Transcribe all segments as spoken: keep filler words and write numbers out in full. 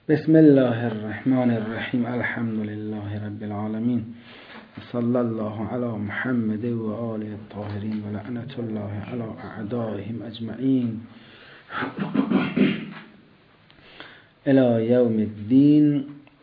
بسم الله الرحمن الرحیم. الحمد لله رب العالمین. صلی الله علی محمد و آله الطاهرین و لعنت الله علی اعدائهم اجمعین الی یوم الدین.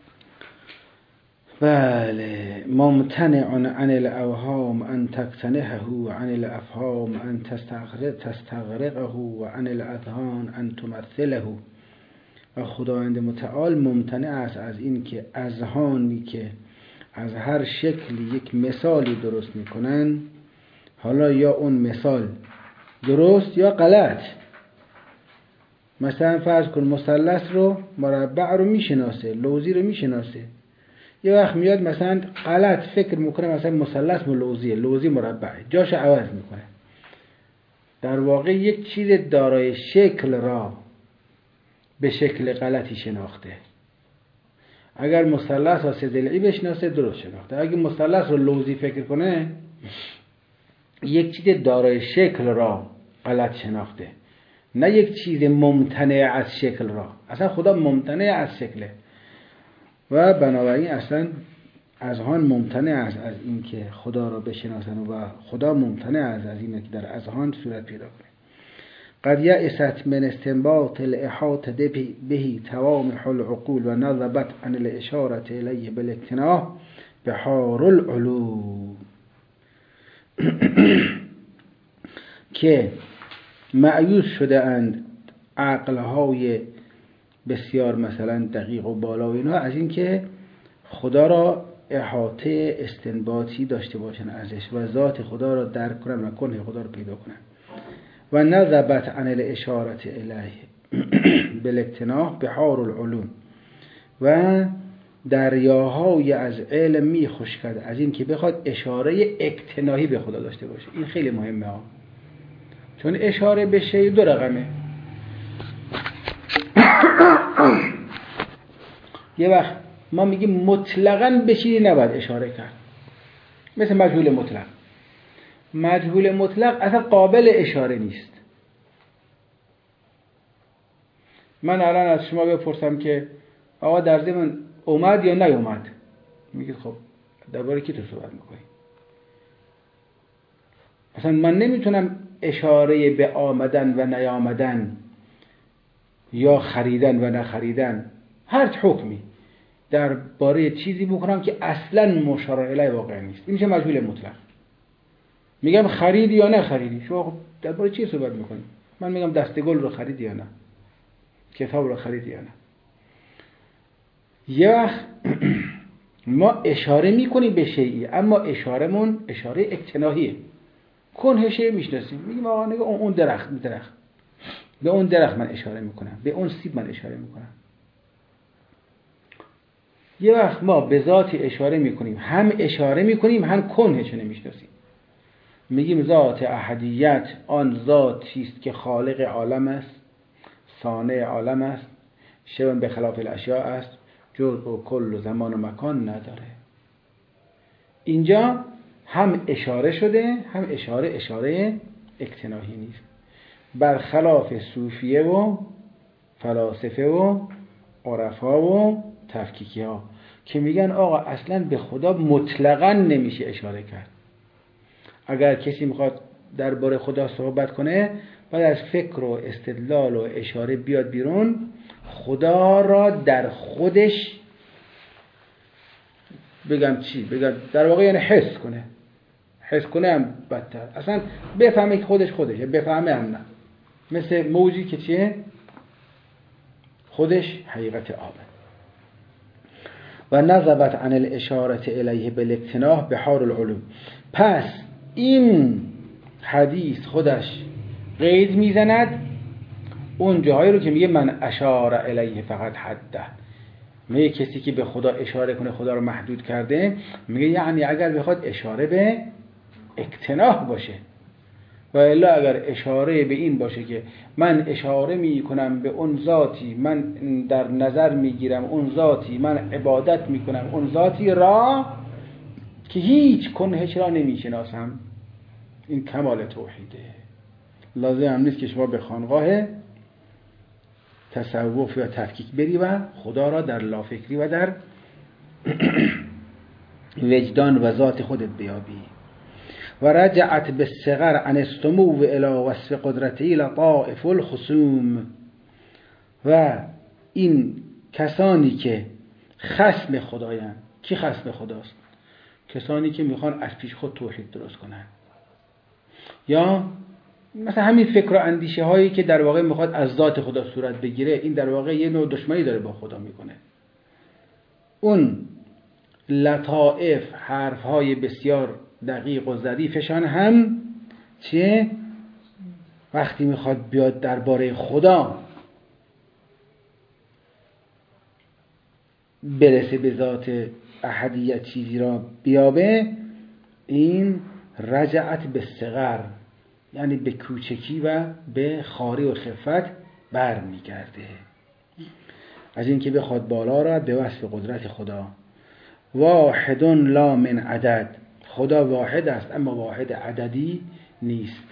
بله، ممتنع عن الاوهام ان تقتنحه و عن الافهام ان تستغرق تستغرقه و عن الاذهان ان تمثله. و خداوند متعال ممتنع است از این که اذهانی که از هر شکلی یک مثالی درست میکنن، حالا یا اون مثال درست یا غلط. مثلا فرض کن مثلث رو، مربع رو میشناسه، لوزی رو میشناسه، یه وقت میاد مثلا غلط فکر میکنه مثلا مثلث لوزیه، لوزی مربعه، جاشو عوض میکنه. در واقع یک چیز دارای شکل را به شکل غلطی شناخته. اگر مثلث را سه ضلعی بشناسه درست شناخته. اگر مثلث رو لوزی فکر کنه، یک چیز دارای شکل را غلط شناخته، نه یک چیز ممتنع از شکل را. اصلا خدا ممتنع از شکله و بنابراین اصلا اذهان ممتنع است از این که خدا را بشناسن و خدا ممتنع است از این که در اذهان صورت پیدا کنه. قد یأست من استنباط الاحاطه به توامح العقول و نظبت عن الاشاره الیه بالاقتناع بحار العلوم. که مأیوس شده اند عقلهای بسیار مثلا دقیق و بالا و اینا از این که خدا را احاطه استنباطی داشته باشن ازش و ذات خدا را درک کنن و کنه خدا را پیدا کنن. و نذبت عن الاشاره الیه بالاقتناع بحار العلوم، و دریاهای از علم می خشکد از این که بخواد اشاره اقتناعی به خدا داشته باشه. این خیلی مهمه ها، چون اشاره به شی دو رقمه. یه وقت ما میگیم مطلقاً به چیزی نباید اشاره کرد، مثل مجهول مطلق. مجهول مطلق اصلا قابل اشاره نیست. من الان از شما بپرسم که آقا در ضمن اومد یا نیومد، میگید خب درباره کی تو صحبت میکنی؟ اصلا من نمیتونم اشاره به آمدن و نیامدن یا خریدن و نخریدن هر حکمی درباره چیزی بکنم که اصلا مشار الیه واقع نیست. این میشه مجهول مطلق. میگم خریدی یا نه خریدی، شما درباره چی صحبت میکنی؟ من میگم دستگل رو خریدی یا نه، کتاب رو خریدی یا نه. یه وقت ما اشاره میکنیم به شیئی، اما اشارمون اشاره اقتناعیه. کنه شیء میشناسیم، میگیم آقا نگاه اون درخت، می درخت به اون درخت من اشاره میکنم، به اون سیب من اشاره میکنم. یه وقت ما به ذاتی اشاره میکنیم، هم اشاره میکنیم هم کنهش نمیشناسیم. میگیم ذات احدیت آن ذاتی است که خالق عالم است، صانع عالم است، شبه به خلاف الاشیاء است، جزء و کل و زمان و مکان نداره. اینجا هم اشاره شده، هم اشاره اشاره اقتناعی نیست، برخلاف صوفیه و فلاسفه و عرفا و تفکیکی ها که میگن آقا اصلا به خدا مطلقاً نمیشه اشاره کرد. اگر کسی میخواد درباره خدا صحبت کنه، باید از فکر و استدلال و اشاره بیاد بیرون، خدا را در خودش بگم چی؟ بگم در واقع یعنی حس کنه. حس کنه هم بدتر، اصلا بفهمه که خودش خودشه، بفهمه هم نه. مثل موجی که چیه؟ خودش حقیقت آبه. و نذبت عن الاشاره الیه بالاقتناع بحار العلوم. پس این حدیث خودش قید میزند اون جاهایی رو که میگه من اشار الیه فقط حده. میگه کسی که به خدا اشاره کنه خدا رو محدود کرده. میگه یعنی اگر بخواد اشاره به اقتناع باشه، و الا اگر اشاره به این باشه که من اشاره میکنم به اون ذاتی، من در نظر میگیرم اون ذاتی، من عبادت میکنم اون ذاتی را که هیچ کنهش را نمیشناسم، این کمال توحیده. لازم هم نیست که شما به خانقاه تصوف یا تفکیک بری و خدا را در لافکری و در وجدان و ذات خودت بیابی. و رجعت بالصغر عن السمو الى وصف قدرته لطائف الخصوم. و این کسانی که خصم خدایند، کی خصم خداست؟ کسانی که میخوان از پیش خود توحید درست کنن، یا مثلا همین فکر و اندیشه هایی که در واقع میخواد از ذات خدا صورت بگیره، این در واقع یه نوع دشمنی داره با خدا میکنه. اون لطائف، حرف های بسیار دقیق و ظریفشان هم چه وقتی میخواد بیاد درباره خدا برسه به ذات احدیت چیزی را بیابه، این رجعت به صغر یعنی به کوچکی و به خاری و خفت بر میگرده، از اینکه بخواد بالا را به وصف قدرت خدا. واحد لا من عدد، خدا واحد است اما واحد عددی نیست.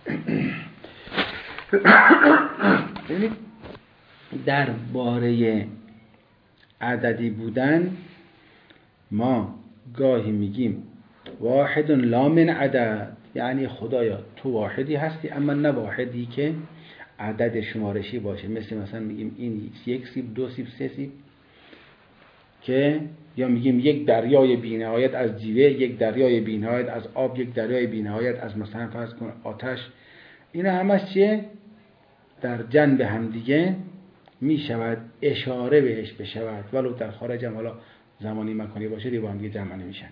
ببینید در باره عددی بودن ما گاهی میگیم واحد لا من عدد، یعنی خدایا تو واحدی هستی اما نه واحدی که عدد شمارشی باشه، مثل مثلا میگیم این یک سیب، دو سیب، سه سیب، که یا میگیم یک دریای بی‌نهایت از جیوه، یک دریای بی‌نهایت از آب، یک دریای بی‌نهایت از مثلا فرض کن آتش. اینا همش چیه؟ در جنب همدیگه میشود اشاره بهش بشود، ولو در خارج هم حالا زمانی مکانی باشه دیگه با هم دیگه جمع نمیشن.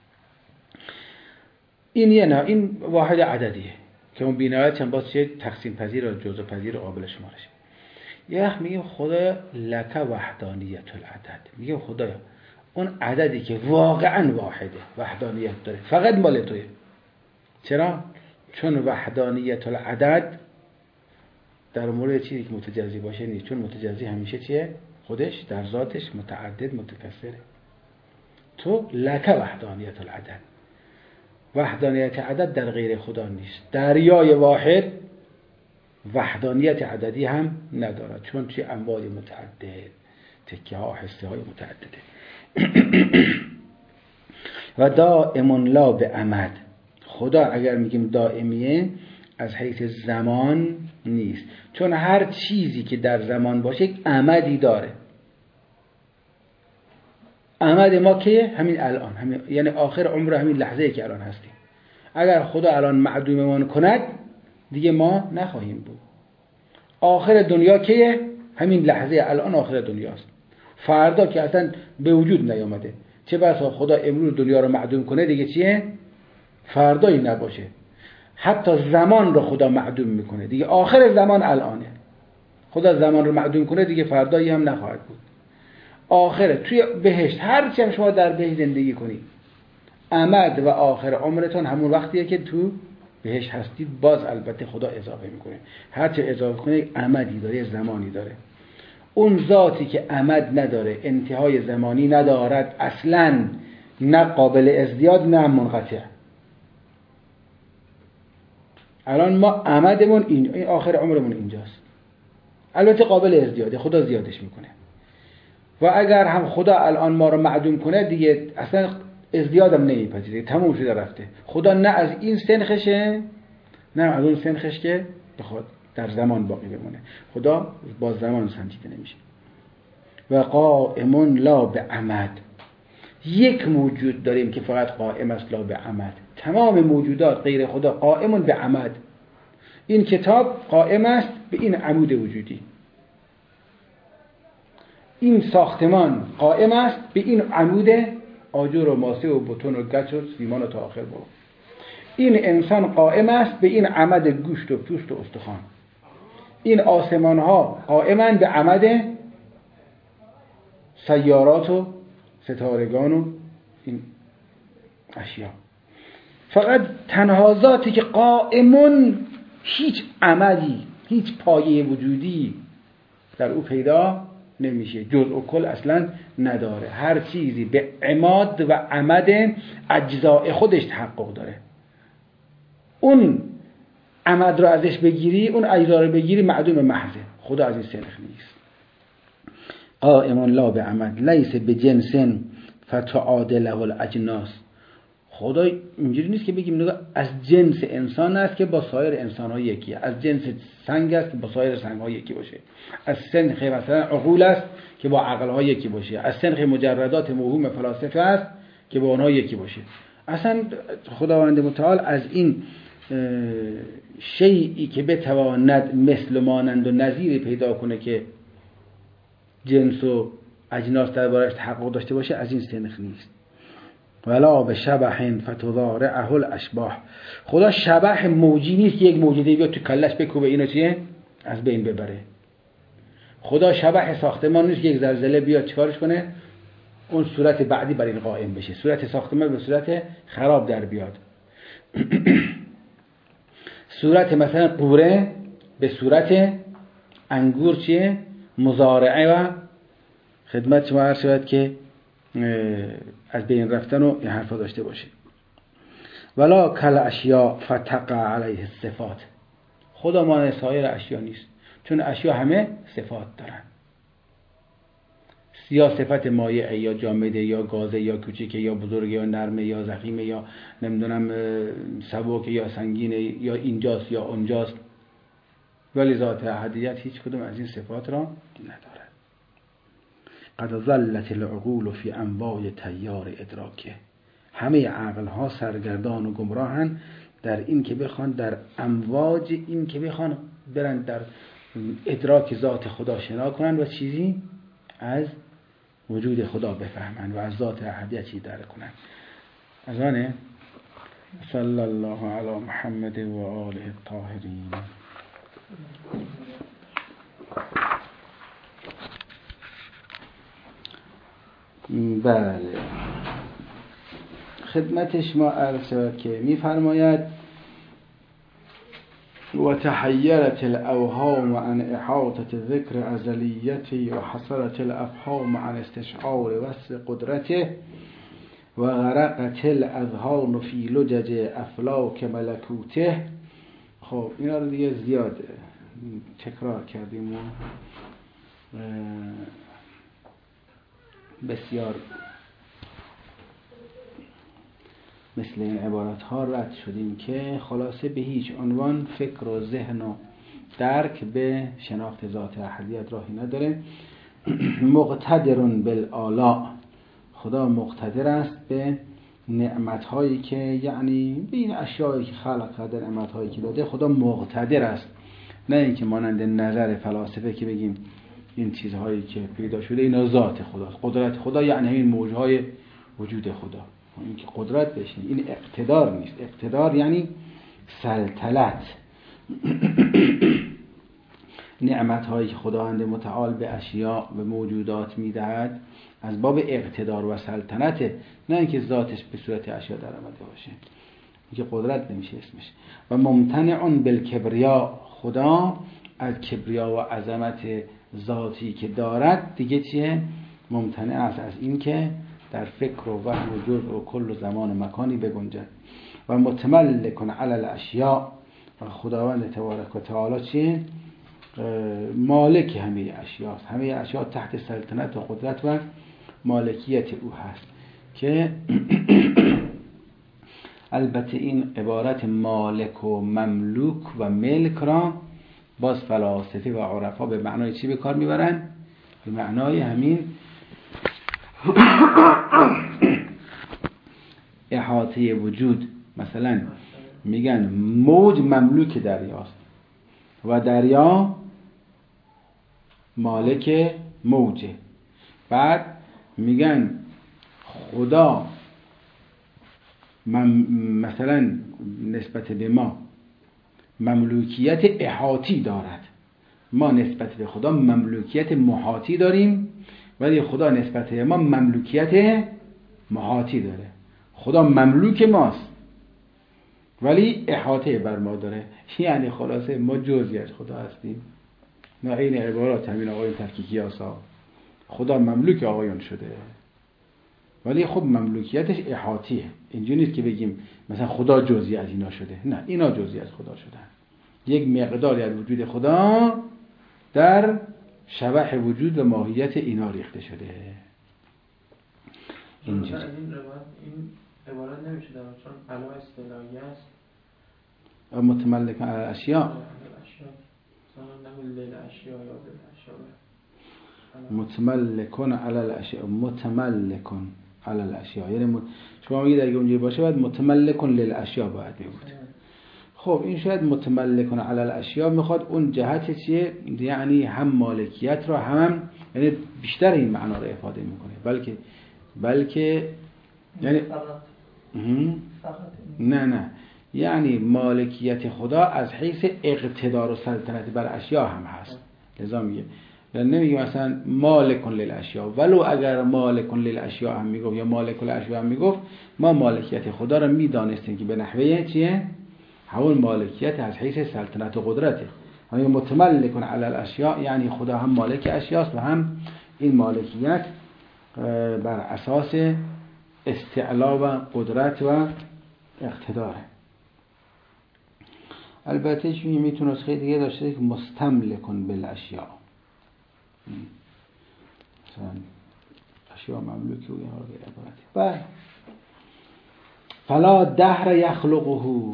این یه نه، این واحد عددیه که اون بی‌نهایت چند باز چیه؟ تقسیم پذیر و جزء پذیر و قابل شمارش. یه وقت میگیم خدا لک وحدانیت العدد، میگیم خدایا اون عددی که واقعا واحده، وحدانیت داره، فقط مال توه. چرا؟ چون وحدانیت العدد در مورد چیزی که متجزی باشه نیست، چون متجزی همیشه چیه؟ خودش در ذاتش متعدد متکثره. تو لک وحدانیت العدد، وحدانیت عدد در غیر خدا نیست. دریای واحد وحدانیت عددی هم ندارد، چون چی؟ انواع متعدد، تکه ها، حصه های متعدده. و دائم لا به عمد، خدا اگر میگیم دائمیه از حیث زمان نیست، چون هر چیزی که در زمان باشه یک عمدی داره. عمد ما که همین الان، همین یعنی آخر عمر، همین لحظه که الان هستیم. اگر خدا الان معدوممان کند دیگه ما نخواهیم بود. آخر دنیا که همین لحظه الان آخر دنیاست. فردا که اصلا به وجود نیامده، چه بسا خدا امروز دنیا رو معدوم کنه دیگه چیه؟ فردایی نباشه. حتی زمان رو خدا معدوم میکنه دیگه، آخر زمان الانه. خدا زمان رو معدوم کنه دیگه فردایی هم نخواهد بود. آخره توی بهشت، هر چی هم شما در بهشت زندگی کنید، عمد و آخر عمرتون همون وقتیه که تو بهشت هستید. باز البته خدا اضافه میکنه، هر چه اضافه کنه عمدی داره، زمانی داره. اون ذاتی که عمد نداره، انتهای زمانی ندارد اصلاً، نه قابل ازدیاد نه منقطع. الان ما عمدمون این, این آخر عمرمون اینجاست، البته قابل ازدیاده، خدا زیادش میکنه. و اگر هم خدا الان ما رو معدوم کنه دیگه اصلا ازدیادم نمیپذیره، تموم شده رفته. خدا نه از این سنخشه نه از اون سنخش که بخواد در زمان باقی بمونه. خدا با زمان سنجیده نمیشه. و قائم لا به عمد، یک موجود داریم که فقط قائم است لا به عمد. تمام موجودات غیر خدا قائم به عمد. این کتاب قائم است به این عمود وجودی، این ساختمان قائم است به این عمود آجر و ماسه و بتون و گچ و سیمان و تا آخر برو. این انسان قائم است به این عمد گوشت و پوست و استخوان. این آسمان ها قائمند به عمد سیارات و ستارگان و این اشیا. فقط تنها ذاتی که قائمون، هیچ عمدی، هیچ پایه وجودی در او پیدا نمیشه، جزء و کل اصلا نداره. هر چیزی به عماد و عمد اجزاء خودش تحقق داره. اون عمد رو ازش بگیری، اون اجزا رو بگیری، معدوم محضه. خدا از این سنخ نیست. قائم لا به عمد لیس به جنس فتعادله الاجناس. خدا اینجوری نیست که بگیم نگاه از جنس انسان است که با سایر انسان ها یکیه، از جنس سنگ است که با سایر سنگ ها یکی باشه، از سنخ مثلا عقول است که با عقل ها یکی باشه، از سنخ مجردات موهوم فلاسفه است که با اونها یکی باشه. اصلا خداوند متعال از این شیئی که بتواند مثل مانند و نظیری پیدا کنه که جنس و اجناس دربارش تحقق داشته باشه، از این سنخ نیست. ولا به شبح فتضارعه الاشباح. خدا شبح موجی نیست که یک موجودی بیاد تو کلش بکوبه اینو چیه از بین ببره. خدا شبح ساختمان نیست که یک زلزله بیاد چیکارش کنه اون صورت بعدی بر این قائم بشه، صورت ساختمان به صورت خراب در بیاد. صورت مثلا قوره به صورت انگور چیه مزارعه و خدمت شما عرض شود که از بین رفتن و این حرفا داشته باشه. ولا کل اشیاء فتقع علیه الصفات. خدا مانند سایر اشیا نیست، چون اشیا همه صفات دارن. یا صفت مایع یا جامده یا گازه یا کوچیکه یا بزرگ یا نرمه یا ضخیمه یا نمیدونم سبک یا سنگینه یا اینجاست یا اونجاست، ولی ذات احدیت هیچ کدوم از این صفات را نداره. قد ظلت العقول فی انواع تیار ادراکه. همه عقل ها سرگردان و گمراهن در این که بخوان در امواج این که بخوان برن در ادراک ذات خدا شنا کنن و چیزی از وجود خدا بفهمن و از ذات احدیت چیزی درک کنن. از آنه صلی الله علی محمد و آله الطاهرین. بله خدمت شما عرض شد که میفرماید و تحیرت الاوهام عن احاطه ذکر ازلیته و حصرت الافهام عن استشعار وصف قدرته و غرقت الاذهان فی لجج افلاک ملکوته. خب اینا رو دیگه زیاد تکرار کردیم و بسیار مثل این عبارت ها رد شدیم که خلاصه به هیچ عنوان فکر و ذهن و درک به شناخت ذات احدیت راهی نداره. مقتدر بالآلاء. خدا مقتدر است به نعمت هایی که یعنی به این اشیایی که خلق کرده، نعمت هایی که داده، خدا مقتدر است. نه اینکه مانند نظر فلاسفه که بگیم این چیزهایی که پیدا شده اینا ذات خداست. قدرت خدا یعنی همین موجهای وجود خدا. این که قدرت بشه این اقتدار نیست. اقتدار یعنی سلطنت. نعمت هایی که خداوند متعال به اشیاء و موجودات میدهد از باب اقتدار و سلطنت، نه اینکه ذاتش به صورت اشیاء در آمده باشه. این که قدرت نمیشه اسمش. و ممتنع بالکبریا. خدا از کبریا و عظمت ذاتی که دارد دیگه چیه؟ ممتنع است از این که در فکر و وهم و جزء و کل و زمان و مکانی بگنجد. و متملک علی الاشیاء. و خداوند تبارک و تعالی چیه؟ مالک همه اشیاء. همه اشیاء تحت سلطنت و قدرت و مالکیت او هست که البته این عبارت مالک و مملوک و ملک را باز فلاسفه و عرفا به معنای چی به کار میبرن؟ به معنای همین احاطه وجود. مثلا میگن موج مملوک دریاست و دریا مالک موجه. بعد میگن خدا مثلا نسبت به ما مملوکیت احاطی دارد، ما نسبت به خدا مملوکیت محاطی داریم، ولی خدا نسبت به ما مملوکیت محاطی داره. خدا مملوک ماست ولی احاطه بر ما داره. یعنی خلاصه ما جزئی از خدا هستیم. نه این عبارات همین آقایون تحقیقی هاستا خدا مملوک آقایون شده ولی خب مملوکیتش احاطیه. اینجوری نیست که بگیم مثلا خدا جزئی از اینا شده. نه، اینا جزئی از خدا شدن. یک مقداری از وجود خدا در شبح وجود و ماهیت اینا ریخته شده. اینجا این روایت این عبارت نمیشه در چون علا اصطلاحی است متملک علی الاشیاء متملکون علی الاشیاء متملکون علی الاشیاء، یعنی شما میگید اگه اونجوری باشه باید متملکون للاشیاء باید بود. خب این شاید متملکون علی الاشیاء میخواد اون جهت چیه، یعنی هم مالکیت رو هم یعنی بیشتر این معنا رو افاده میکنه، بلکه بلکه یعنی نه نه یعنی مالکیت خدا از حیث اقتدار و سلطنت بر اشیاء هم هست. لذا میگه یعنی نمیگه مثلا مالکون للاشیاء، ولو اگر مالکون للاشیاء هم میگفت یا مالک الاشیاء هم میگفت ما مالکیت خدا رو میدانستیم که به نحوه چیه، همون مالکیت از حیث سلطنت و قدرته. یعنی متملکون علی الاشیاء یعنی خدا هم مالک اشیاست و هم این مالکیت بر اساس استعلا و قدرت و اقتداره. البته چون میتونه نسخه دیگه داشته که مستملکون بالاشیاء، مثلا اشیاء مملوکی و این حال عبارتی. بله فلا دهر یخلقه،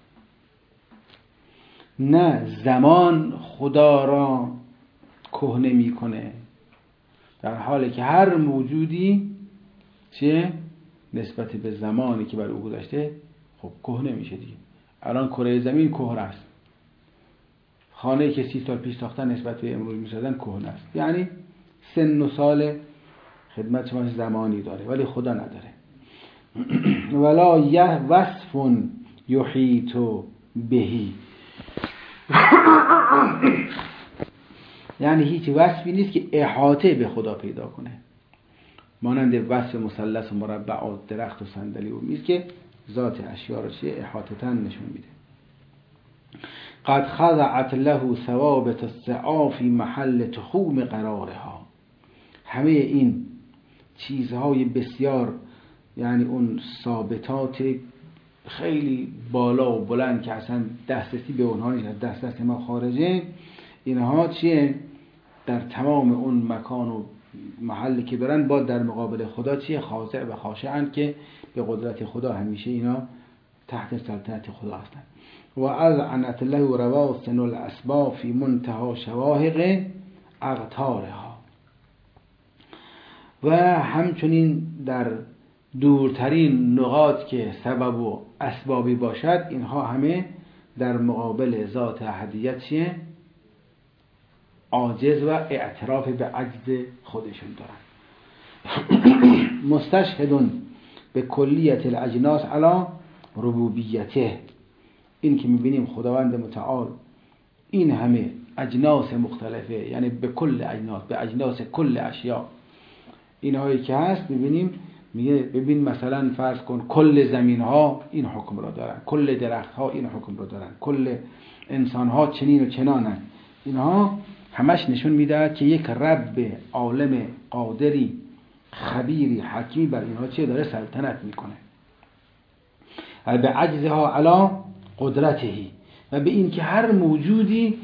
نه زمان خدا را کهنه میکنه، در حالی که هر موجودی چیه نسبت به زمانی که بر او گذشته خب کهنه میشه دیگه. الان کره زمین کهنه است، خانه‌ای که سی سال پیش ساختن نسبت به امروز میسازن کهنه است، یعنی سن و سال خدمت شما زمانی داره ولی خدا نداره. ولا یه وصف یحیط بهی، یعنی هیچ وصفی نیست که احاطه به خدا پیدا کنه، مانند وصف مثلث و مربع و درخت و صندلی و میز که ذات اشیاء رو چیه احاطه‌اً نشون میده. قد خضعت له ثوابت السعا فی محل تخوم قرارها، همه این چیزهای بسیار یعنی اون ثابتات خیلی بالا و بلند که اصلا دسترسی به اونها نیست، از دسترس ما خارجه، اینها چیه در تمام اون مکان و محلی که برن با در مقابل خدا چیه خاضع و خاشعن که به قدرت خدا همیشه اینا تحت سلطنت خدا هستن. و از عنت له رواسن الاسباب فی منتها شواهق اقطارها، و همچنین در دورترین نقاط که سبب و اسبابی باشد اینها همه در مقابل ذات احدیت چیه عاجز و اعتراف به عجز خودشون دارن. مستشهدون به کلیت الاجناس علی ربوبیته، این که میبینیم خداوند متعال این همه اجناس مختلفه، یعنی به کل اجناس، به اجناس کل اشیاء اینهایی که هست میبینیم، میگه ببین مثلا فرض کن کل زمین ها این حکم را دارن، کل درخت ها این حکم را دارن، کل انسان ها چنین و چنانن. اینها همش نشون میده که یک رب عالم قادری خبیری حکیمی بر اینها چه داره سلطنت میکنه. و به عجزها علی قدرتهی، و به این که هر موجودی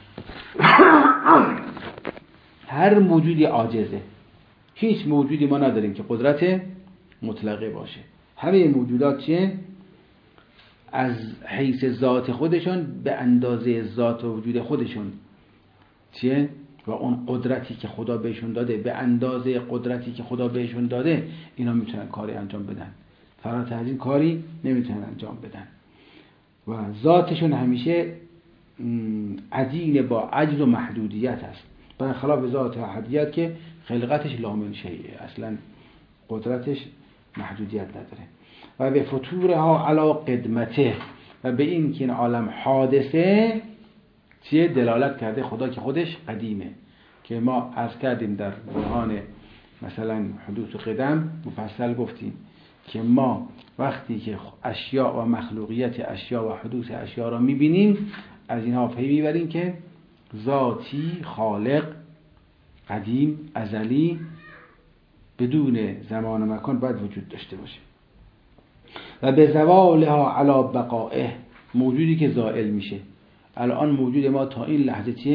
هر موجودی عاجزه، هیچ موجودی ما نداریم که قدرت مطلقه باشه. همه موجودات چیه از حیث ذات خودشون به اندازه ذات و وجود خودشون چیه و اون قدرتی که خدا بهشون داده به اندازه قدرتی که خدا بهشون داده اینا میتونن کاری انجام بدن، فراتر از این کاری نمیتونن انجام بدن. و ذاتشون همیشه عدین با عجز و محدودیت است، برخلاف ذات احدیت که خلقتش لامن شیئه، اصلا قدرتش محدودیت نداره. و به فتورها علی قدمته، و به این که این عالم حادثه چیه دلالت کرده خدا که خودش قدیمه، که ما عرض کردیم در برهان مثلا حدوث و قدم مفصل گفتیم که ما وقتی که اشیاء و مخلوقیت اشیاء و حدوث اشیاء را میبینیم از اینها پی میبریم که ذاتی خالق قدیم ازلی بدون زمان و مکان باید وجود داشته باشه. و به زوالها علی بقائه، موجودی که زائل میشه. الان موجود ما تا این لحظه چیه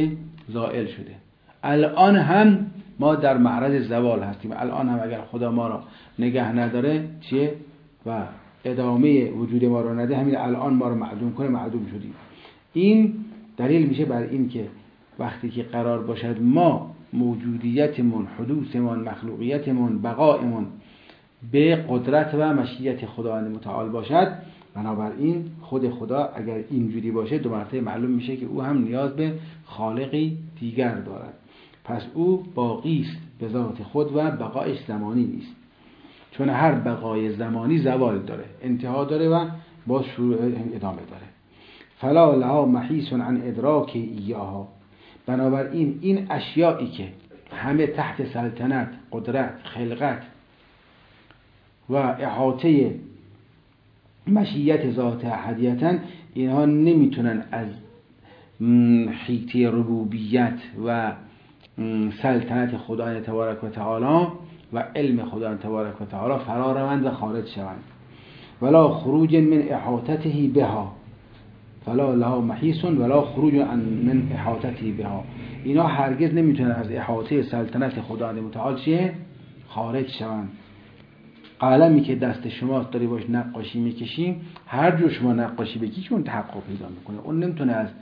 زائل شده. الان هم ما در معرض زوال هستیم. الان هم اگر خدا ما را نگه نداره چیه و ادامه وجود ما را نده، همین الان ما را معدوم کنه، معدوم شدیم. این دلیل میشه بر این که وقتی که قرار باشد ما موجودیتمون، حدوثمون، مخلوقیتمون، بقایمون به قدرت و مشیت خداوند متعال باشد، بنابراین خود خدا اگر اینجوری باشه دو مرتبه معلوم میشه که او هم نیاز به خالقی دیگر دارد. پس او باقی است به ذات خود و بقایش زمانی نیست، چون هر بقای زمانی زوال داره، انتها داره و با شروع ادامه داره. فلا لها محیص عن ادراک ایاها. بنابراین این اشیایی که همه تحت سلطنت، قدرت، خلقت و احاطه مشیت ذات احدیتن، اینها نمیتونن از حیطه ربوبیت و سلطنت خدای تبارک و تعالی و علم خدای تبارک و تعالی فرار روند و خارج شوند. ولا خروج من احاطته بها، فلا لها محیص ولا خروج من احاطته بها. اینا هرگز نمیتونن از احاطه سلطنت خدای متعال چیه؟ خارج شوند. قلمی که دست شماست داری باش نقاشی میکشیم، هر جور شما نقاشی بکشی اون تحقق پیدا میکنه، اون نمیتونه از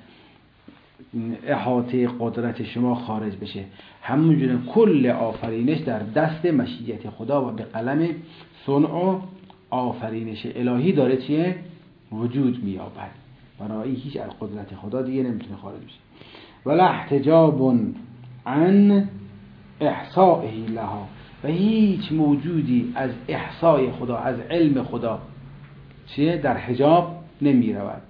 احاطه قدرت شما خارج بشه. همونجوره کل آفرینش در دست مشیت خدا و به قلم صنع و آفرینش الهی داره چیه؟ وجود مییابد. بنابراین هیچ از قدرت خدا دیگه نمیتونه خارج بشه. ولا احتجاب عن احصائه لها، و هیچ موجودی از احصای خدا، از علم خدا چیه؟ در حجاب نمی رود.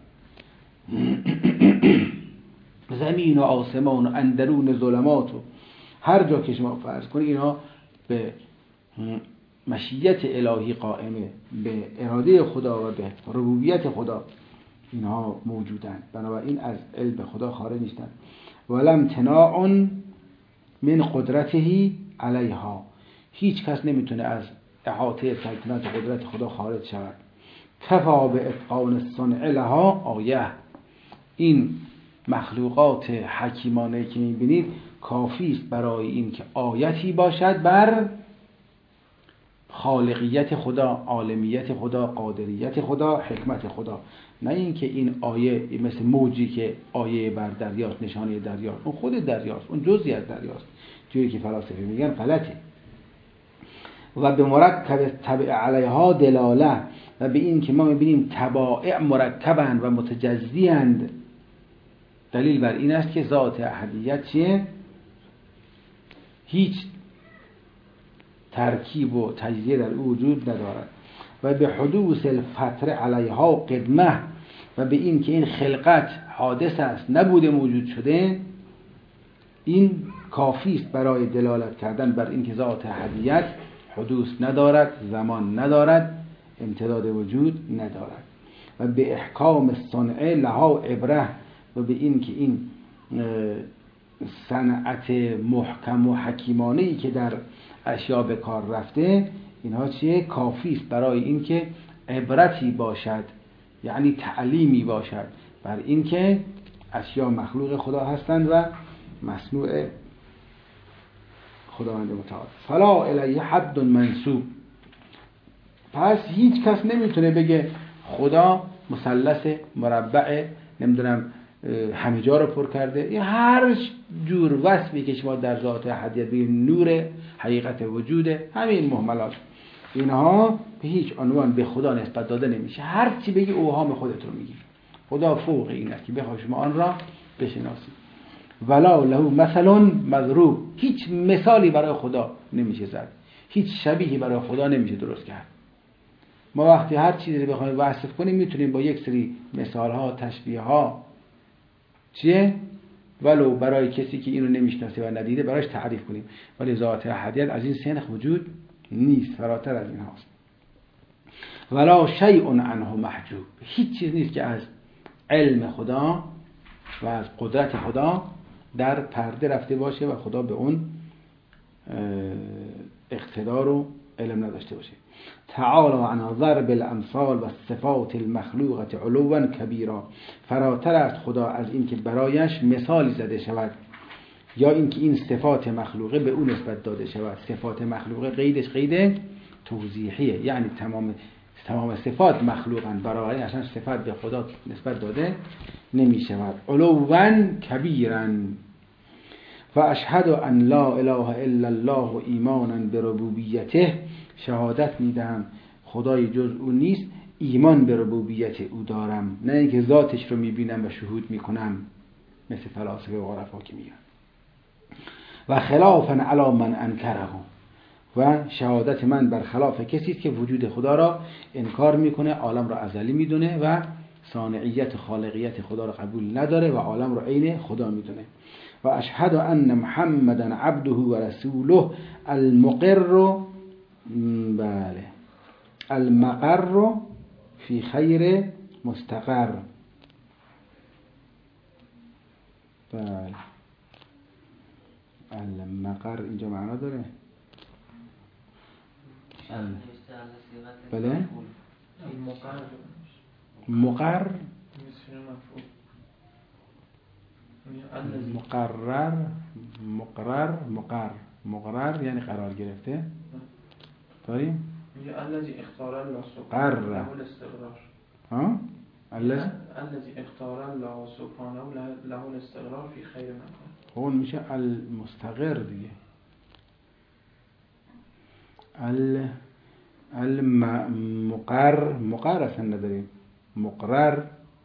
زمین و آسمان و اندرون ظلمات و هر جا که شما فرض کنید اینا به مشیت الهی قائمه، به اراده خدا و به ربوبیت خدا اینها موجودند. بنابراین از علم خدا خارج نیستند. ولم امتناع من قدرته علیها، هیچ کس نمیتونه از احاطه سلطنت قدرت خدا خارج شود. کفا به اتقان الصنع لها آیه، این مخلوقات حکیمانه که میبینید کافی است برای این که آیتی باشد بر خالقیت خدا، عالمیت خدا، قادریت خدا، حکمت خدا. نه اینکه این آیه مثل موجی که آیه بر دریاست، نشانه دریاست، اون خود دریاست، اون جزئی از دریاست، جوری که فلاسفه میگن غلطه. و به مرکب تبع علیها دلاله، و به این که ما میبینیم تبائع مرکبند و متجزیند، دلیل بر این است که ذات احدیت چیه؟ هیچ ترکیب و تجزیه در او وجود ندارد. و به حدوث الفتر علیها قدمه، و به این که این خلقت حادث است، نبوده موجود شده، این کافی است برای دلالت کردن بر این که ذات احدیت حدوث ندارد، زمان ندارد، امتداد وجود ندارد. و به احکام الصنع لها عبره، و به این که این صنعت محکم و حکیمانه‌ای که در اشیا به کار رفته، اینها چیه؟ کافی است برای این که عبرتی باشد، یعنی تعلیمی باشد بر این که اشیا مخلوق خدا هستند و مصنوع خداوند متعال. فلا الیه حد منسوب، پس هیچ کس نمیتونه بگه خدا مثلث، مربع، نمیدونم همه جا رو پر کرده. این هر جور وصفی که شما در ذات احدیت بگید، نور، حقیقت وجوده، همین مهملات، اینها به هیچ عنوان به خدا نسبت داده نمیشه. هر چی بگی اوهام خودت رو میگی. خدا فوق این است که بخوای شما آن را بشناسید. ولا له مثل مضروب، هیچ مثالی برای خدا نمیشه زد، هیچ شبیهی برای خدا نمیشه درست کرد. ما وقتی هر چیزی رو بخوایم وصف کنیم میتونیم با یک سری مثال ها، تشبیه ها چیه؟ ولو برای کسی که اینو نمیشناسه و ندیده براش تعریف کنیم، ولی ذات احدیت از این سنخ وجود نیست، فراتر از این هاست. ولا شیء عنه محجوب، هیچ چیز نیست که از علم خدا و از قدرت خدا در پرده رفته باشه و خدا به اون اقتدار و علم نداشته باشه. تعالی عن ضرب الامثال و صفات المخلوقه علوا کبیرا، فراتر است خدا از این که برایش مثالی زده شود یا اینکه این صفات مخلوقه به اون نسبت داده شود. صفات مخلوقه قیدش قید توضیحیه، یعنی تمام تمام صفات مخلوقن، برای اصلا صفات به خدا نسبت داده نمی شود. علوا کبیرا و اشهد ان لا اله الا الله ایمانا بربوبیته، شهادت میدهم خدای جز او نیست، ایمان به ربوبیت او دارم، نه اینکه ذاتش رو میبینم و شهود میکنم مثل فلاسفه و عرفا که میگن. و خلافا علی من انکره، و شهادت من بر خلاف کسی است که وجود خدا را انکار میکنه، عالم را ازلی میدونه و صانعیت خالقیت خدا را قبول نداره و عالم را عین خدا میدونه. و اشهد ان محمدا عبده و رسوله المقر، بله، المقر فی خیر مستقر. بله، المقر اینجا معنا داره. بله، مقر مقرر مقرر مقر مقرر یعنی قرار گرفته. داریم الذي اختار الله قرر سبحانه له الاستقرار. ها الذي الذي اختار الله سبحانه له الاستقرار في خير مكان. اون میشه المستقر دیگه. ال المقر مقر اصلا نداریم. مقرر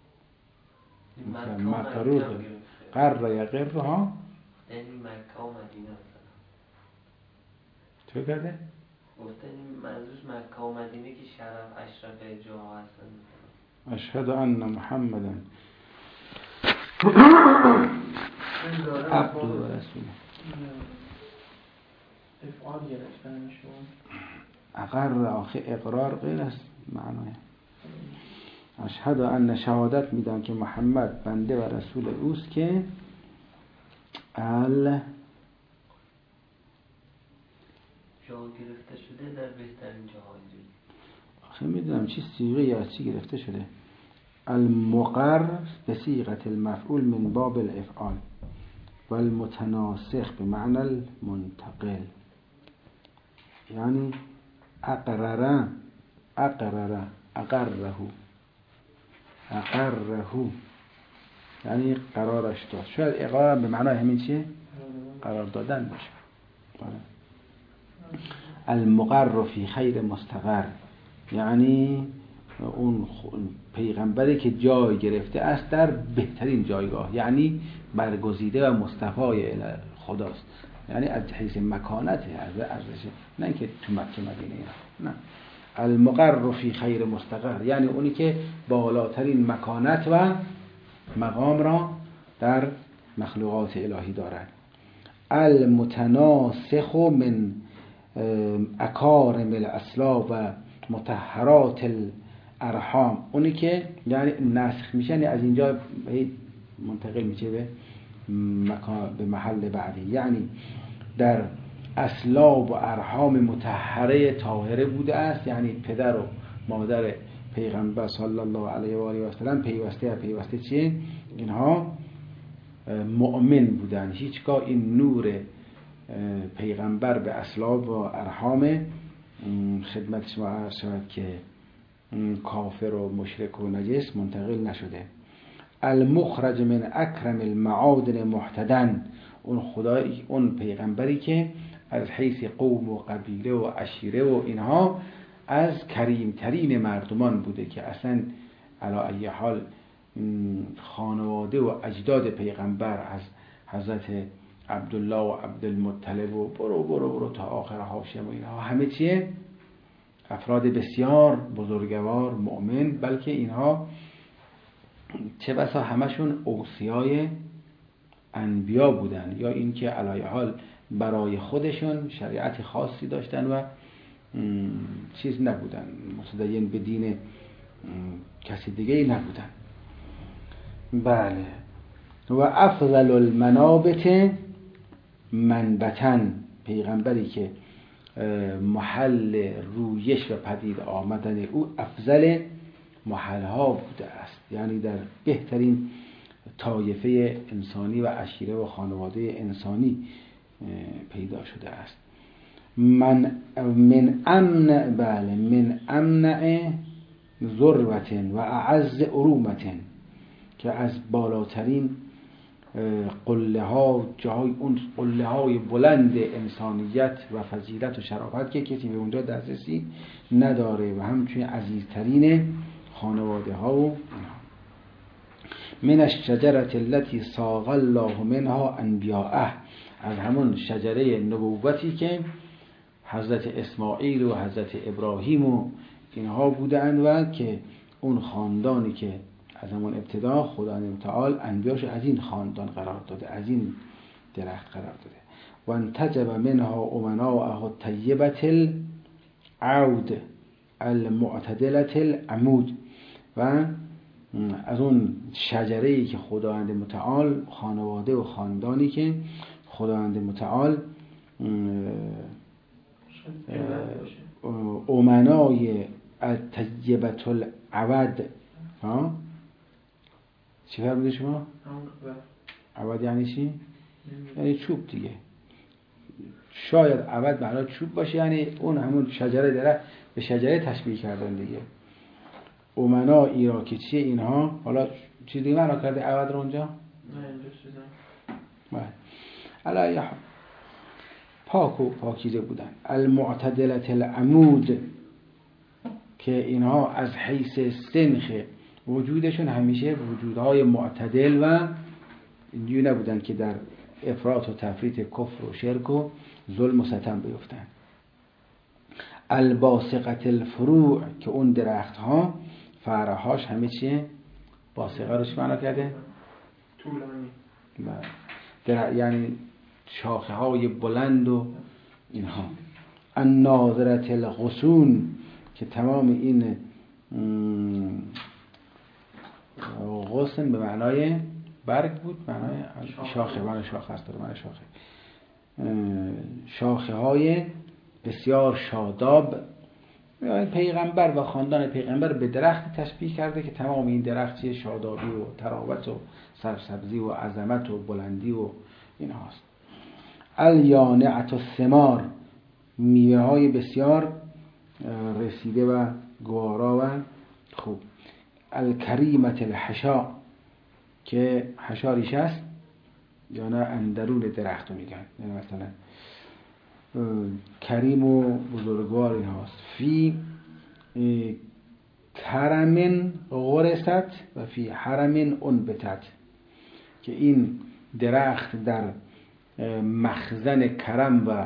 مقرور قرر یا غیر ها یعنی مکه و مدینه مثلا چه کرده؟ گفته این منظورش مکه و مدینه که شرف اشرف جاها هستن. اشهد ان محمدا عبد و رسول. افعال گرفتنشون اقر آخه اقرار غیر است معناه. اشهد ان شهادت میدم که محمد بنده و رسول اوست که ال جا گرفته شده در بهترین جاهای. آخه میدونم چی صیغه یا چی گرفته شده. المقر به صیغه المفعول من باب الافعال و المتناسخ به معنی المنتقل، یعنی اقرره اقرره اقره اقره یعنی قرارش داد. شاید اقرار به معنای همین چیه؟ قرار دادن باشه. المقر فی خیر مستقر یعنی اون پیغمبری که جای گرفته است در بهترین جایگاه، یعنی برگزیده و مصطفای خداست، یعنی از حیث مکانته، از ارزش، نه اینکه تو مکه مدینه، نه. المقر فی خیر مستقر یعنی اونی که بالاترین مکانت و مقام را در مخلوقات الهی دارد. المتناسخ من اکارم الاصلاب و مطهرات الارحام، اونی که یعنی نسخ میشه، یعنی از اینجا منتقل میشه به مکان به محل بعدی، یعنی در اصلاب و ارحام مطهره طاهره بوده است، یعنی پدر و مادر پیغمبر صلی الله علیه و آله و سلم پیوسته پیوسته چیه؟ اینها مؤمن بودن. هیچگاه این نور پیغمبر به اصلاب و ارحام خدمت شما عرض شود که کافر و مشرک و نجس منتقل نشده. المخرج من اکرم المعادن محتدن، اون خدای اون پیغمبری که از حیث قوم و قبیله و عشیره و اینها از کریم مردمان بوده، که اصلا علی ای حال خانواده و اجداد پیغمبر از حضرت عبدالله و عبدالمطلب و برو برو برو تا آخر هاشم و اینها همه چیه؟ افراد بسیار بزرگوار مؤمن، بلکه اینها چه بسا همشون اوصیای انبیا بودن، یا اینکه علی حال برای خودشون شریعت خاصی داشتن و چیز نبودن، متدین به دین کسی دیگه نبودن. بله. و افضل المنابت منبتن، پیغمبری که محل رویش و پدید آمدن او افضل محلها بوده است، یعنی در بهترین طایفه انسانی و عشیره و خانواده انسانی پیدا شده است. من من امن بله من امنع ذروة و اعز ارومة، که از بالاترین قله ها، جای اون قله های بلند انسانیت و فضیلت و شرافت که کسی به اونجا دسترسی نداره، و همچنین عزیزترین خانواده ها و من الشجرة التي ساق الله منها انبیاءه، از همون شجره نبوتی که حضرت اسماعیل و حضرت ابراهیم و اینها بودند و که اون خاندانی که از همون ابتدا خداوند متعال انبیاش از این خاندان قرار داده، از این درخت قرار داده. و انتجب منها امناءه الطیبة العود المعتدلة العمود، و از اون شجره‌ای که خداوند متعال، خانواده و خاندانی که خداوند متعال امنای الطیبة العود، ها چی فرموده شما؟ عود یعنی چی؟ یعنی چوب دیگه. شاید عود معنی چوب باشه، یعنی اون همون شجره درخت به شجره تشبیه کردن دیگه. امنا ایرا که چیه اینها، حالا چیز دیگه معنا کرده عود رو اونجا؟ نه اینجا چیزا علی حال پاک و پاکیزه بودن. المعتدلة العمود، که اینها از حیث سنخ وجودشون همیشه وجودهای معتدل و اینجوری نبودن که در افراط و تفریط کفر و شرک و ظلم و ستم بیفتن. الباسقة الفروع، که اون درخت ها فرعهاش همه چیه؟ باسقه رو چی معنا کرده؟ طولانی، یعنی شاخه های بلند و اینها. الناظرة الغصون، که تمام این غصن به معنای برگ بود، معنای شاخه، معنای شاخه است، معنای شاخه. شاخه های بسیار شاداب. پیغمبر و خاندان پیغمبر به درخت تشبیه کرده که تمام این درخت شادابی و تراوت و سرسبزی و عظمت و بلندی و این هاست. الیانعة الثمار، میوه های بسیار رسیده و گوارا و خوب. الکریمة الحشا، که حشاریش است یا نه اندرون درخت رو میگن، یعنی مثلا کریم و بزرگوار این هاست. فی کرم غرست و فی حرم انبتت، که این درخت در مخزن کرم و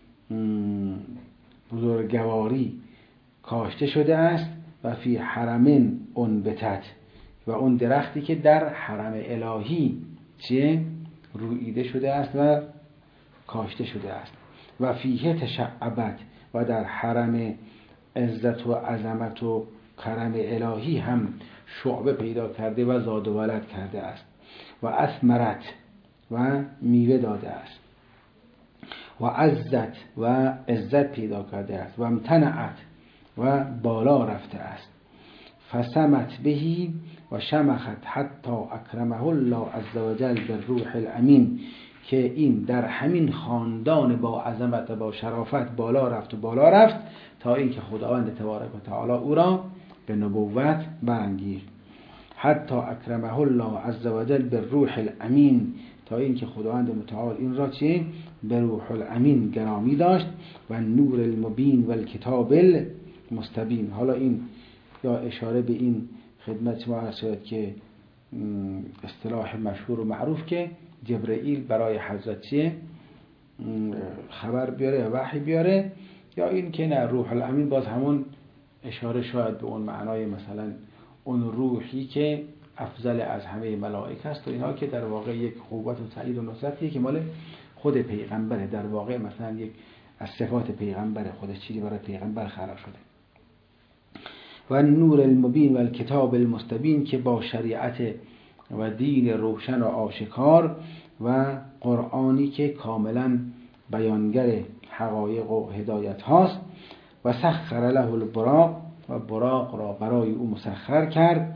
بزرگواری کاشته شده است. و فی حرم انبتت، و اون درختی که در حرم الهی چه رویده شده است و کاشته شده است. و فیه تشعبت، و در حرم عزت و عظمت و کرم الهی هم شعبه پیدا کرده و زاد و ولد کرده است. و اثمرت، و میوه داده است. و عزت، و عزت پیدا کرده است. و امتنعت، و بالا رفته است. فسمت بهی و شمخت حتی اکرمه الله عزوجل بالروح الامین، که این در همین خاندان با عظمت و با شرافت بالا رفت و بالا رفت تا اینکه خداوند تبارک و تعالی او را به نبوت برانگیخت. حتی اکرمه الله عزوجل بالروح الامین، تا اینکه خداوند متعال این را چه به روح الامین گرامی داشت. و نور المبین و الکتاب المستبین. حالا این یا اشاره به این خدمت ما عرض شد که اصطلاح مشهور و معروف که جبرئیل برای حضرت چه خبر بیاره، وحی بیاره، یا این که نه روح الامین باز همون اشاره شاید به اون معنای مثلا اون روحی که افضل از همه ملائکه است و اینها، که در واقع یک قوت و تأیید و نصرتیه که مال خود پیغمبره، در واقع مثلا یک از صفات پیغمبره، خودش چیزی برای پیغمبر خلق شده. و نور المبین و الکتاب المستبین، که با شریعت و دین روشن و آشکار و قرآنی که کاملا بیانگر حقایق و هدایت هاست. و سخر له البراق، و براق را برای او مسخر کرد.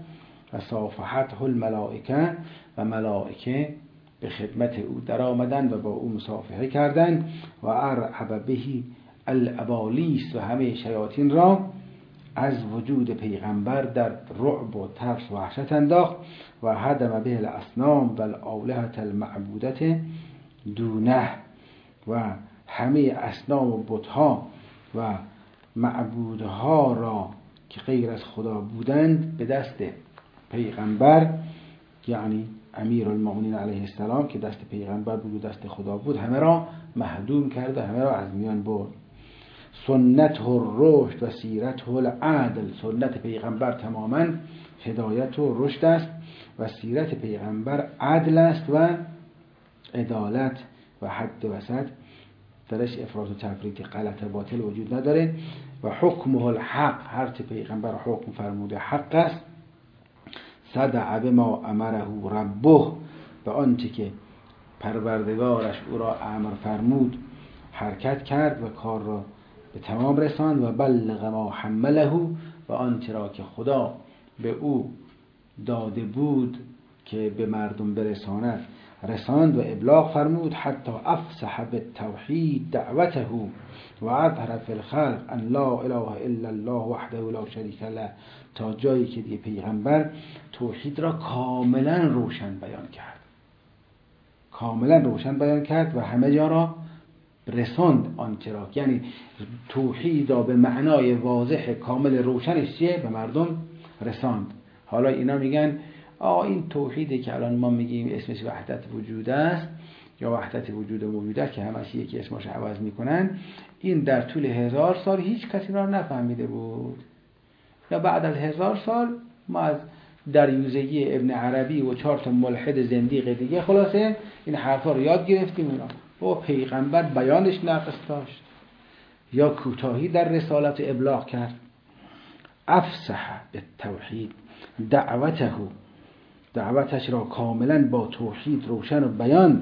و صافحته الملائکه و ملائکه به خدمت او در آمدند و با او مصافحه کردند و ارعب بهی الابالیس و همه شیاطین را از وجود پیغمبر در رعب و ترس و وحشت انداخت و هدم به الاصنام و الآلهة المعبودة دونه و همه اصنام و بتها و معبودها را که غیر از خدا بودند به دست پیغمبر، یعنی امیرالمؤمنین علیه السلام که دست پیغمبر بود و دست خدا بود، همه را محدوم کرد و همه را از میان برد. سنت الرشد و سیرت العدل، سنت پیغمبر تماما هدایت و رشد است و سیرت پیغمبر عدل است و عدالت و حد وسط، درش افراط و تفریط غلط و باطل وجود نداره. و حکمه الحق، هرچه پیغمبر حکم فرموده حق است. صدع بما امره ربه، به آنچه که پروردگارش او را امر فرمود حرکت کرد و کار را به تمام رساند. و بلغ ما حمله، و آنچه را که خدا به او داده بود که به مردم برساند رساند و ابلاغ فرمود. حتی افصح بالتوحید دعوته و اظهر فی الخلق ان لا اله الا الله وحده لا شریک له، تا جایی که دیگه پیغمبر توحید را کاملا روشن بیان کرد، کاملا روشن بیان کرد و همه جا را رساند آنچه را، یعنی توحید را به معنای واضح کامل روشنش چیه به مردم رساند. حالا اینا میگن آه این توحیدی که الان ما میگیم اسمش وحدت وجود است یا وحدت وجود موجود است که همش یکی اسمش عوض میکنن، این در طول هزار سال هیچ کسی را نفهمیده بود، یا بعد از هزار سال ما از دریوزگی ابن عربی و چهار تا ملحد زندیق دیگه خلاصه این حرفا رو یاد گرفتیم. اونا و پیغمبر بیانش ناقص داشت یا کوتاهی در رسالت ابلاغ کرد. افصح بالتوحید دعوته، دعوتش را کاملا با توحید روشن و بیان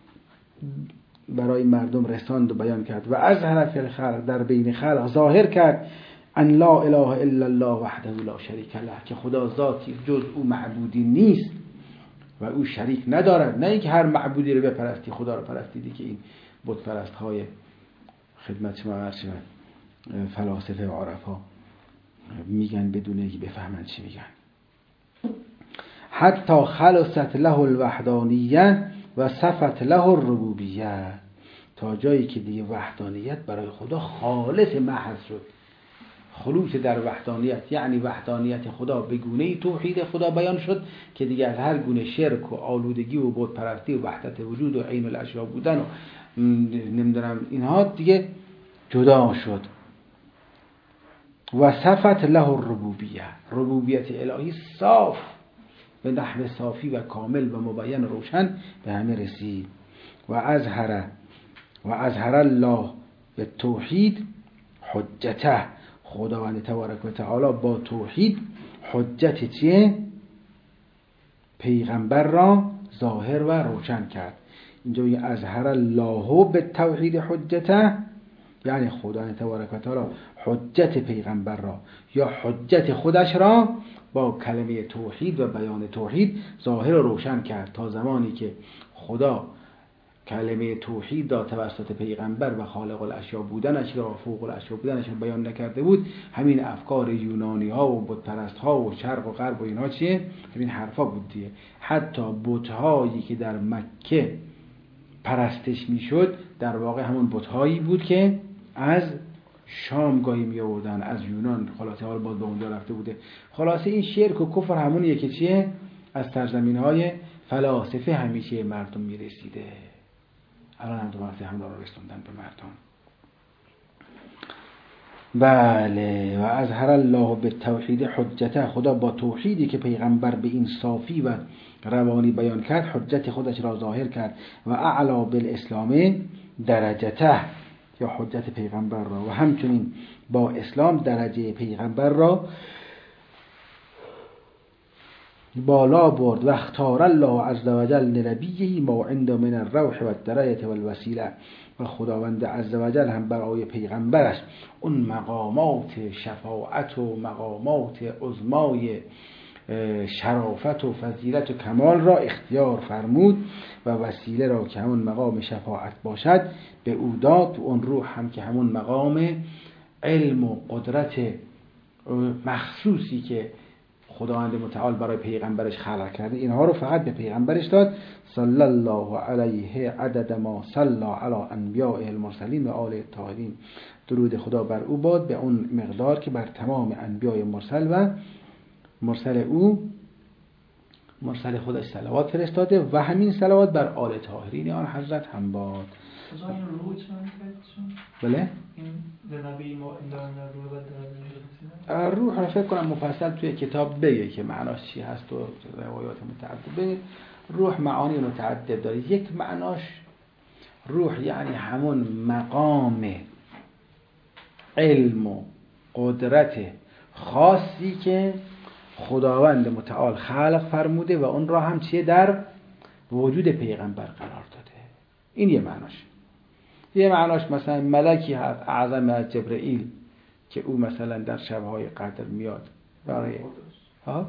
برای مردم رساند و بیان کرد. و اظهر فی الخلق، در بین خلق ظاهر کرد ان لا اله الا الله وحده لا شریک له، که خدا ذاتی جز او معبودی نیست و او شریک ندارد. نه اینکه هر معبودی رو بپرستی، خدا رو پرستیدی که این بت پرست های خدمت شما عرض شود فلاسفه و عرفا میگن بدون اینکه بفهمن چی میگن. حتی خلصت له الوحدانیه و صفت له الربوبیه، تا جایی که دیگه وحدانیت برای خدا خالص محض شد. خلوص در وحدانیت یعنی وحدانیت خدا به گونه توحید خدا بیان شد که دیگه از هر گونه شرک و آلودگی و بت پرستی و وحدت وجود و عین الاشیاء بودن و نمیدونم اینها دیگه جدا شد. و صفت له الربوبیه، ربوبیت الهی صاف به نحو صافی و کامل و مبین روشن به همه رسید. و اظهر و اظهر الله به توحید حجته، خداوند تبارک و تعالی با توحید حجت چیه؟ پیغمبر را ظاهر و روشن کرد. اینجا میگه اظهر الله به توحید حجته، یعنی خداوند تبارک و تعالی حجت پیغمبر را یا حجت خودش را با کلمه توحید و بیان توحید ظاهر و روشن کرد. تا زمانی که خدا کلمه توحید را توسط پیغمبر و خالق الاشیاء بودنش را فوق الاشیاء بودنش را بیان نکرده بود، همین افکار یونانی ها و بت پرست ها و شرق و غرب و اینها چیه؟ همین حرفا بود دیگه. حتی بت هایی که در مکه پرستش میشد در واقع همون بت هایی بود که از شام گاهی می آوردن، از یونان، خلاصه حال باز به اونجا رفته بوده. خلاصه این شرک و کفر همونیه که چیه؟ از سرزمین های فلاسفه همیشه مردم می رسیده. الان هم دو مرتبه هم دارو رسوندن به مردم. بله. و اظهر الله به توحید حجته، خدا با توحیدی که پیغمبر به این صافی و روانی بیان کرد حجت خودش را ظاهر کرد. و اعلا بالاسلام درجته، یا حجت پیغمبر را، و همچنین با اسلام درجه پیغمبر را بالا برد. و اختار الله عز وجل لنبیه ما عنده من الروح و الدرجه و الوسیله، و خداوند عز وجل هم برای پیغمبرش اون مقامات شفاعت و مقامات عظمای شرافت و فضیلت و کمال را اختیار فرمود و وسیله را که همون مقام شفاعت باشد به او داد. اون روح هم که همون مقام علم و قدرت مخصوصی که خداوند متعال برای پیغمبرش خلق کرده اینها رو فقط به پیغمبرش داد. صلی الله علیه عدد ما صلی علی انبیاء المرسلین و آل الطاهرین. درود خدا بر او باد به اون مقدار که بر تمام انبیاء مرسل و مرسل او مرسل خودش صلوات فرستاده و همین صلوات بر آل طاهرین آن حضرت هم باد. این روح چون بله این به نبی ما این روح و روح رو فکر کنم مفصل توی کتاب بگه که معناش چی هست و روایات متعدد بگه. روح معانی متعدد داره. یک معناش روح یعنی همون مقام علم و قدرت خاصی که خداوند متعال خلق فرموده و اون را هم چیه در وجود پیغمبر قرار داده. این یه معناش. یه معناش مثلا ملکی هست اعظم از جبرئیل که او مثلا در شبهای قدر میاد برای ها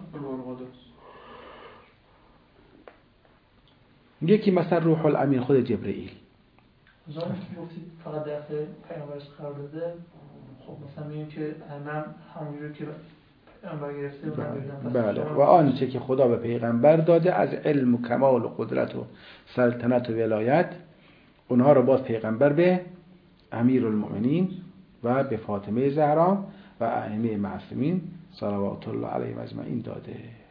یکی مثلا روح الامین خود جبرئیل. زمان که گفتید فقط در پیامبرش قرار داده، خب مثلا میگیم که هم همونجور که پیامبر گرفته بله و آنچه که خدا به پیغمبر داده از علم و کمال و قدرت و سلطنت و ولایت اونها رو باز پیغمبر به امیر المؤمنین و به فاطمه زهرا و ائمه معصومین صلوات الله علیهم اجمعین داده.